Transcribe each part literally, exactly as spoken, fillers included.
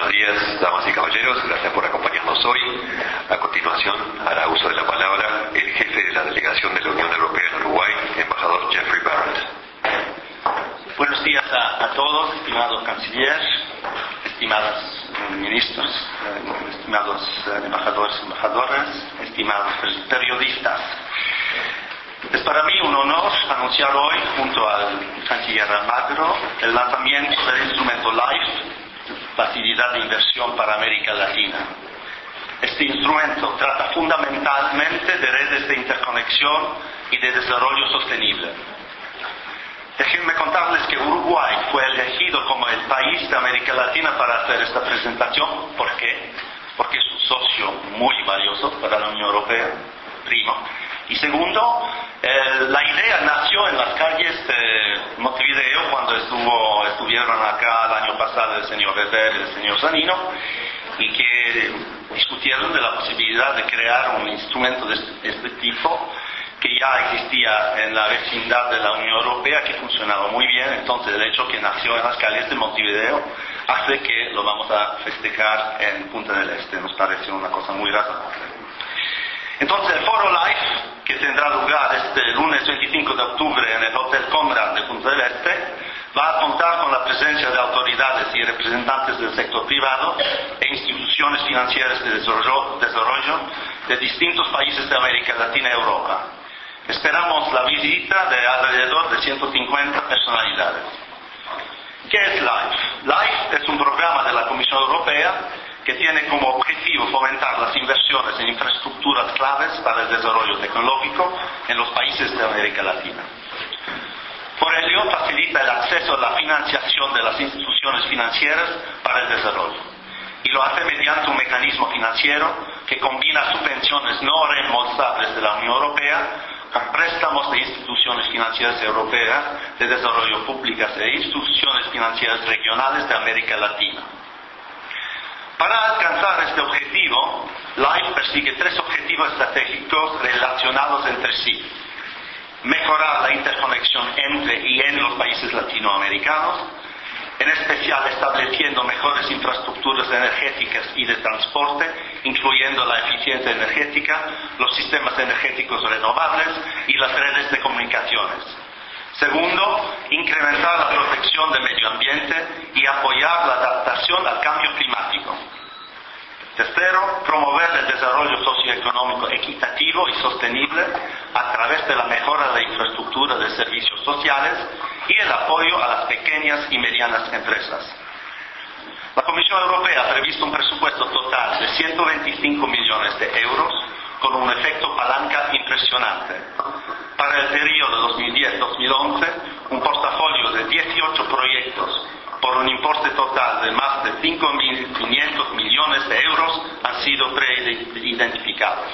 buenos días, damas y caballeros. Gracias por acompañarnos hoy. A continuación, hará uso de la palabra el jefe de la delegación de la Unión Europea en Uruguay, embajador Jeffrey Barrett. Buenos días a, a todos, estimados canciller, estimados ministros, estimados embajadores, embajadoras, estimados periodistas. Es para mí un honor anunciar hoy, junto al canciller Almagro, el lanzamiento del instrumento LIFE, Facilidad de Inversión para América Latina. Este instrumento trata fundamentalmente de redes de interconexión y de desarrollo sostenible. Déjenme contarles que Uruguay fue elegido como el país de América Latina para hacer esta presentación. ¿Por qué? Porque es un socio muy valioso para la Unión Europea, primo. Y segundo, eh, la idea nació en las calles de Montevideo cuando estuvo, estuvieron acá el año pasado el señor Weber y el señor Zanino, y que discutieron de la posibilidad de crear un instrumento de este tipo que ya existía en la vecindad de la Unión Europea, que funcionaba muy bien. Entonces el hecho que nació en las calles de Montevideo hace que lo vamos a festejar en Punta del Este. Nos parece una cosa muy razonable. Entonces el foro LIFE, que tendrá lugar este lunes veinticinco de octubre en el Hotel Conrad de Punta del Este, va a contar con la presencia de autoridades y representantes del sector privado e instituciones financieras de desarrollo, desarrollo de distintos países de América Latina y Europa. Esperamos la visita de alrededor de ciento cincuenta personalidades. ¿Qué es LIFE? LIFE es un programa de la Comisión Europea que tiene como objetivo fomentar las inversiones en infraestructuras claves para el desarrollo tecnológico en los países de América Latina. Por ello, facilita el acceso a la financiación de las instituciones financieras para el desarrollo. Y lo hace mediante un mecanismo financiero que combina subvenciones no reembolsables de la Unión Europea con préstamos de instituciones financieras europeas de desarrollo públicas e instituciones financieras regionales de América Latina. Para alcanzar este objetivo, LIFE persigue tres objetivos estratégicos relacionados entre sí. Mejorar la interconexión entre y en los países latinoamericanos, en especial estableciendo mejores infraestructuras energéticas y de transporte, incluyendo la eficiencia energética, los sistemas energéticos renovables y las redes de comunicaciones. Segundo, incrementar la protección del medio ambiente y apoyar la adaptación al cambio climático. Tercero, promover el desarrollo socioeconómico equitativo y sostenible a través de la mejora de la infraestructura de servicios sociales y el apoyo a las pequeñas y medianas empresas. La Comisión Europea ha previsto un presupuesto total de ciento veinticinco millones de euros con un efecto palanca impresionante. Para el periodo dos mil diez a dos mil once, un portafolio de dieciocho proyectos por un importe total de más de cinco mil quinientos millones de euros han sido preidentificados.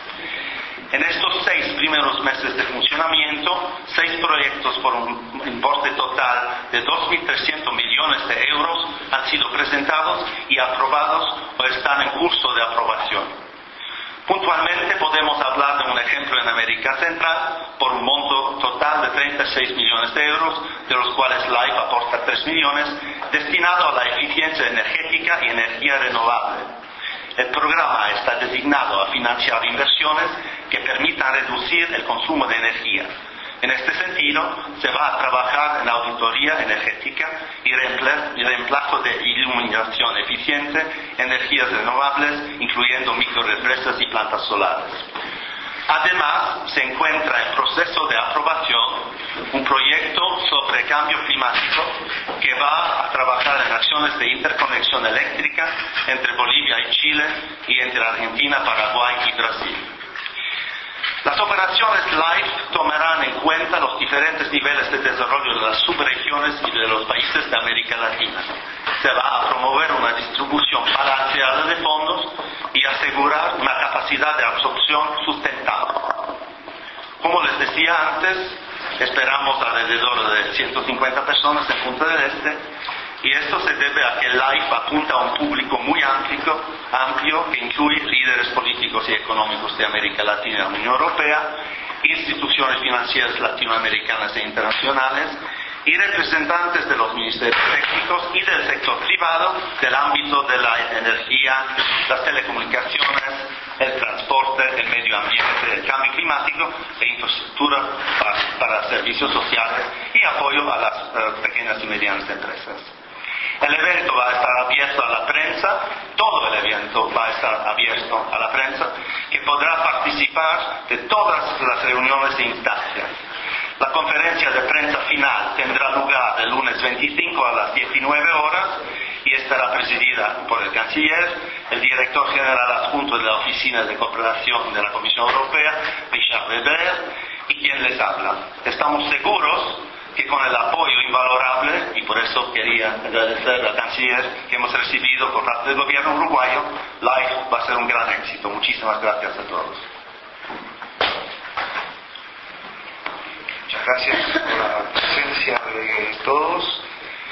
En estos seis primeros meses de funcionamiento, seis proyectos por un importe total de dos mil trescientos millones de euros han sido presentados y aprobados o están en curso de aprobación. Puntualmente podemos hablar de un ejemplo en América Central por un monto total de treinta y seis millones de euros, de los cuales LIFE aporta tres millones, destinado a la eficiencia energética y energía renovable. El programa está designado a financiar inversiones que permitan reducir el consumo de energía. En este sentido, se va a trabajar en auditoría energética y reemplazo de iluminación eficiente, energías renovables, incluyendo microrepresas y plantas solares. Además, se encuentra en proceso de aprobación un proyecto sobre cambio climático que va a trabajar en acciones de interconexión eléctrica entre Bolivia y Chile y entre Argentina, Paraguay y Brasil. Las operaciones LIFE tomarán en cuenta los diferentes niveles de desarrollo de las subregiones y de los países de América Latina. Se va a promover una distribución balanceada de fondos y asegurar una capacidad de absorción sustentable. Como les decía antes, esperamos alrededor de ciento cincuenta personas en Punta del Este, y esto se debe a que LIFE apunta a un público muy amplio, amplio que incluye líderes políticos y económicos de América Latina y la Unión Europea, instituciones financieras latinoamericanas e internacionales y representantes de los ministerios técnicos y del sector privado del ámbito de la energía, las telecomunicaciones, el transporte, el medio ambiente, el cambio climático e infraestructura para, para servicios sociales y apoyo a las uh, pequeñas y medianas empresas. El evento va a estar abierto a la prensa, todo el evento va a estar abierto a la prensa, que podrá participar de todas las reuniones e instancias. La conferencia de prensa final tendrá lugar el lunes veinticinco a las diecinueve horas y estará presidida por el canciller, el director general adjunto de la Oficina de Cooperación de la Comisión Europea, Richard Weber, y quien les habla. Estamos seguros que con el apoyo invalorable, y por eso quería agradecer al canciller que hemos recibido por parte del gobierno uruguayo, LIFE va a ser un gran éxito. Muchísimas gracias a todos. Muchas gracias por la presencia de todos.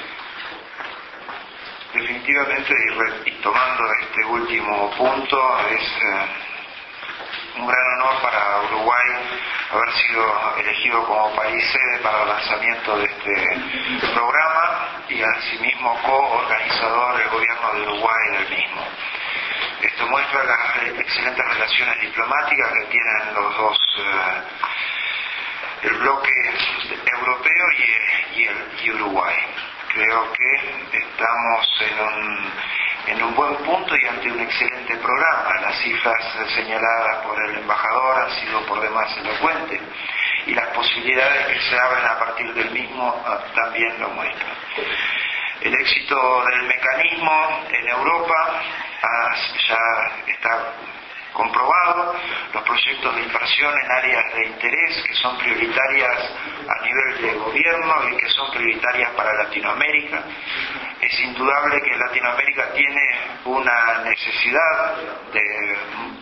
Definitivamente, y, re, y tomando este último punto, es eh, un gran honor para Uruguay haber sido elegido como país sede para el lanzamiento de este programa y asimismo co-organizador del gobierno de Uruguay del mismo. Esto muestra las excelentes relaciones diplomáticas que tienen los dos, eh, el bloque europeo y, y, el, y Uruguay. Creo que estamos en un, en un buen punto y ante un excelente programa. Las cifras señaladas por el embajador han sido por demás elocuentes y las posibilidades que se abren a partir del mismo también lo muestran. El éxito del mecanismo en Europa ya está comprobado. Los proyectos de inversión en áreas de interés que son prioritarias a nivel de gobierno y que son prioritarias para Latinoamérica. Es indudable que Latinoamérica tiene una necesidad de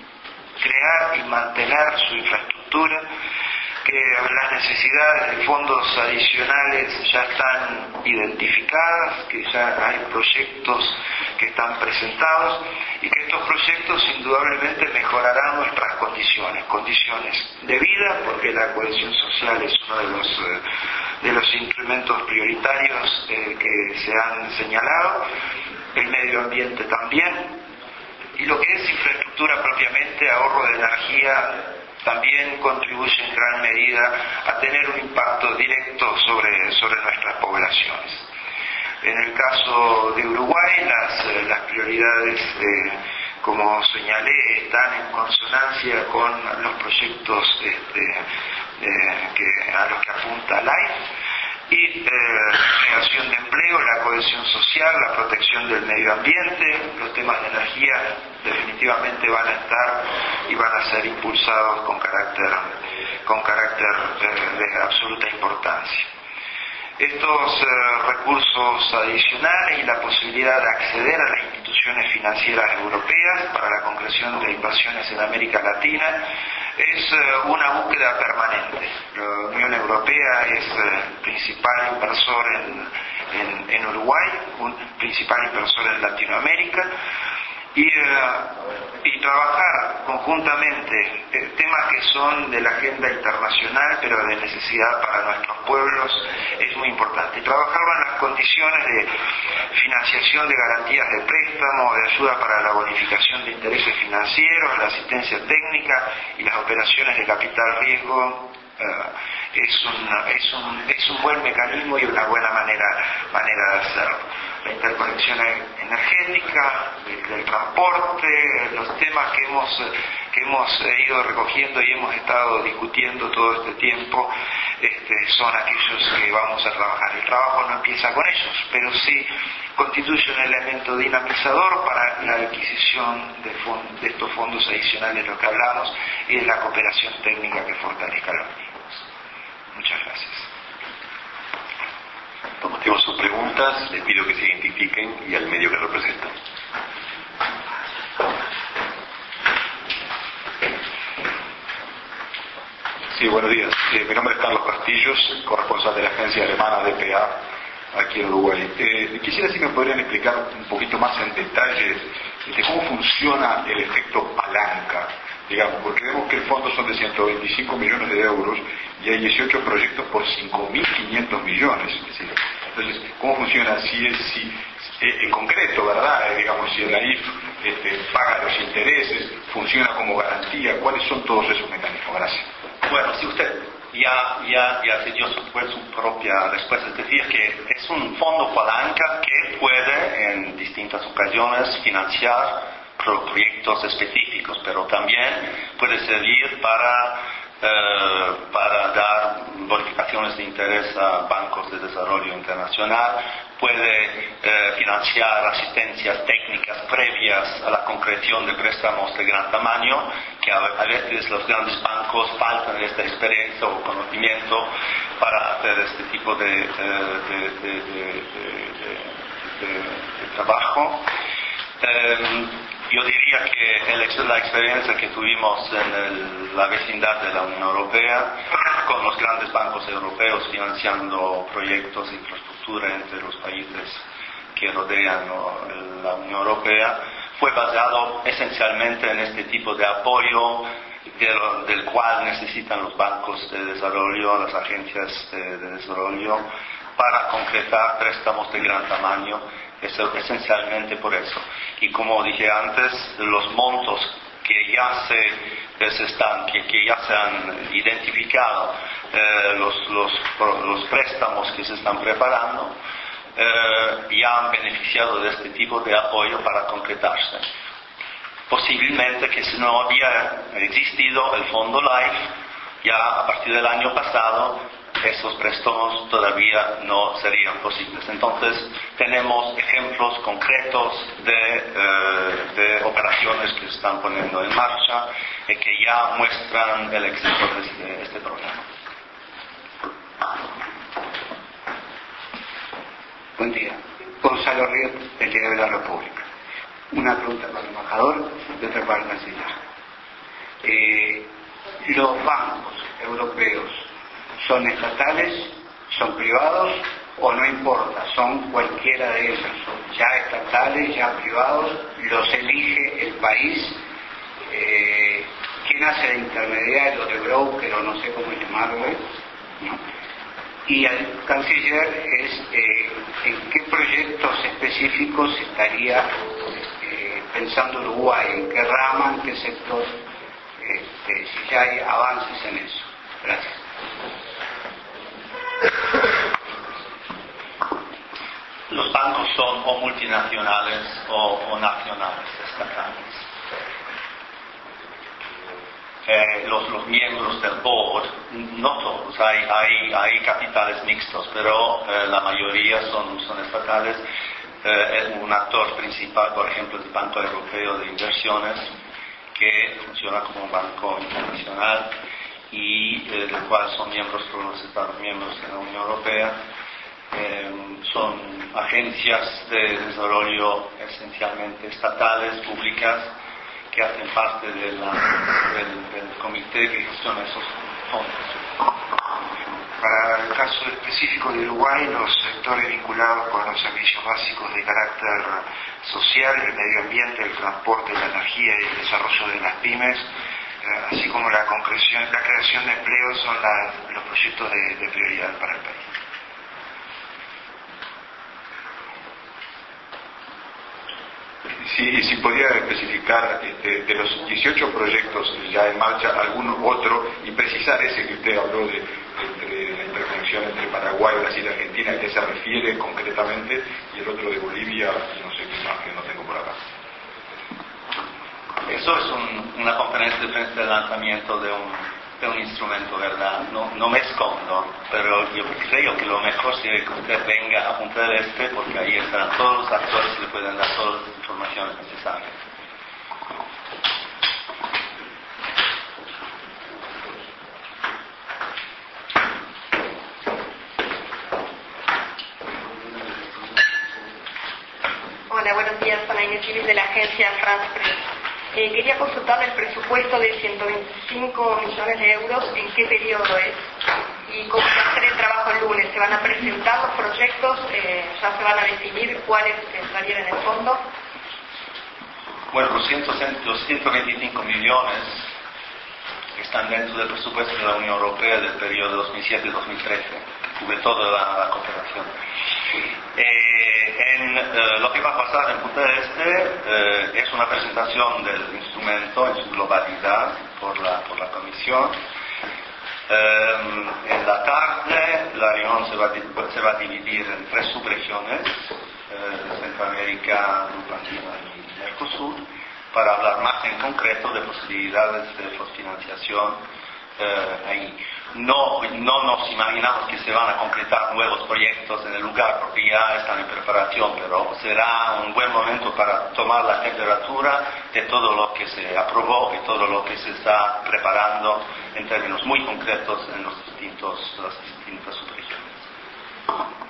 crear y mantener su infraestructura, que las necesidades de fondos adicionales ya están identificadas, que ya hay proyectos que están presentados y que estos proyectos indudablemente mejorarán nuestras condiciones, condiciones de vida, porque la cohesión social es uno de los, eh, de los instrumentos prioritarios eh, que se han señalado, el medio ambiente también, y lo que es infraestructura propiamente, ahorro de energía, también contribuye en gran medida a tener un impacto directo sobre, sobre nuestras poblaciones. En el caso de Uruguay, las, las prioridades, eh, como señalé, están en consonancia con los proyectos este, eh, que, a los que apunta LIFE, y eh, creación de empleo, la cohesión social, la protección del medio ambiente, los temas de energía definitivamente van a estar y van a ser impulsados con carácter, con carácter eh, de absoluta importancia. Estos eh, recursos adicionales y la posibilidad de acceder a las instituciones financieras europeas para la concreción de inversiones en América Latina es eh, una búsqueda permanente. La Unión Europea es eh, el principal inversor en, en, en Uruguay, un principal inversor en Latinoamérica, y, uh, y trabajar conjuntamente eh, temas que son de la agenda internacional pero de necesidad para nuestros pueblos es muy importante, y trabajar en las condiciones de financiación de garantías de préstamo, de ayuda para la bonificación de intereses financieros, la asistencia técnica y las operaciones de capital riesgo. Uh, es, un, es, un, es un buen mecanismo y una buena manera, manera de hacerlo. La interconexión energética, el, el transporte, los temas que hemos, que hemos ido recogiendo y hemos estado discutiendo todo este tiempo, este, son aquellos que vamos a trabajar. El trabajo no empieza con ellos, pero sí constituye un elemento dinamizador para la adquisición de, fond- de estos fondos adicionales de los que hablamos y de la cooperación técnica que fortalezca los mismos. Muchas gracias. Tenemos sus preguntas, les pido que se identifiquen y al medio que representan. Sí, buenos días. Eh, mi nombre es Carlos Castillos, corresponsal de la agencia alemana D P A aquí en Uruguay. Eh, quisiera si me podrían explicar un poquito más en detalle de cómo funciona el efecto palanca digamos, porque vemos que el fondo son de ciento veinticinco millones de euros y hay dieciocho proyectos por cinco mil quinientos millones. Es decir, entonces, ¿cómo funciona? Si es, si, eh, en concreto, ¿verdad? Eh, digamos, si el A I F este, paga los intereses, funciona como garantía, ¿cuáles son todos esos mecanismos? Gracias. Bueno, si usted ya, ya, ya se dio su, pues, su propia respuesta, es decir, que es un fondo palanca que puede en distintas ocasiones financiar proyectos específicos, pero también puede servir para, eh, para dar bonificaciones de interés a bancos de desarrollo internacional, puede eh, financiar asistencias técnicas previas a la concreción de préstamos de gran tamaño, que a, a veces los grandes bancos faltan esta experiencia o conocimiento para hacer este tipo de, de, de, de, de, de, de, de trabajo. Eh, Yo diría que el, la experiencia que tuvimos en el, la vecindad de la Unión Europea, con los grandes bancos europeos financiando proyectos de infraestructura entre los países que rodean ¿no? la Unión Europea, fue basado esencialmente en este tipo de apoyo de lo, del cual necesitan los bancos de desarrollo, las agencias de, de desarrollo, para concretar préstamos de gran tamaño. Es esencialmente por eso. Y como dije antes, los montos que ya se, se están, que, que ya se han identificado, eh, los, los, los préstamos que se están preparando, eh, ya han beneficiado de este tipo de apoyo para concretarse. Posiblemente que si no había existido el fondo LIFE, ya a partir del año pasado, esos préstamos todavía no serían posibles. Entonces, tenemos ejemplos concretos de, eh, de operaciones que se están poniendo en marcha y que ya muestran el éxito de este, este programa. Buen día. Gonzalo Ríos, del Diario de la República. Una pregunta para el embajador y otra para el canciller. Eh, los bancos europeos ¿son estatales, son privados o no importa? Son cualquiera de ellos, ya estatales, ya privados, los elige el país. Eh, ¿Quién hace de intermediario, de broker o no sé cómo llamarlo? ¿No? Y al canciller es eh, en qué proyectos específicos estaría eh, pensando Uruguay, en qué rama, en qué sector, este, si ya hay avances en eso. Gracias. Los bancos son o multinacionales o, o nacionales, estatales. Eh, los, los miembros del board, no todos, hay, hay, hay capitales mixtos, pero eh, la mayoría son, son estatales. Eh, un actor principal, por ejemplo, el Banco Europeo de Inversiones, que funciona como un banco internacional y eh, del cual son miembros todos los Estados miembros de la Unión Europea. Eh, son agencias de desarrollo esencialmente estatales, públicas, que hacen parte de la, del, del comité que gestiona esos fondos. Para el caso específico de Uruguay, los sectores vinculados con los servicios básicos de carácter social, el medio ambiente, el transporte, la energía y el desarrollo de las pymes, eh, así como la concreción, la creación de empleo, son la, los proyectos de, de prioridad para el país. Si, si podría especificar este, de los dieciocho proyectos ya en marcha, algún otro, y precisar ese que usted habló de, de, de la interconexión entre Paraguay, Brasil y Argentina, ¿a qué se refiere concretamente? Y el otro de Bolivia, y no sé qué más que no tengo por acá. Eso es un, una conferencia de prensa de lanzamiento de un, de un instrumento, ¿verdad? No, no me escondo, pero yo creo que lo mejor sería que usted venga a Punta del Este, porque ahí están todos los actores que le pueden dar todas las informaciones necesarias. Hola, buenos días. Ana Inés Iris de la agencia France Press. Eh, quería consultarle el presupuesto de ciento veinticinco millones de euros, ¿en qué periodo es? Y cómo se va a hacer el trabajo el lunes. ¿Se van a presentar los proyectos? Eh, ¿Ya se van a definir cuáles entrarían en el fondo? Bueno, los ciento veinticinco millones están dentro del presupuesto de la Unión Europea del periodo dos mil siete a dos mil trece, que cubre toda la, la cooperación. Eh, en, eh, lo que va a pasar en Punta del Este eh, es una presentación del instrumento en su globalidad por la, por la Comisión. Eh, en la tarde la reunión se va, se va a dividir en tres subregiones, eh, Centroamérica, Grupo Andino y Mercosur, para hablar más en concreto de posibilidades de financiación eh, ahí. No, no nos imaginamos que se van a concretar nuevos proyectos en el lugar porque ya están en preparación, pero será un buen momento para tomar la temperatura de todo lo que se aprobó y todo lo que se está preparando en términos muy concretos en los distintos, las distintas subregiones.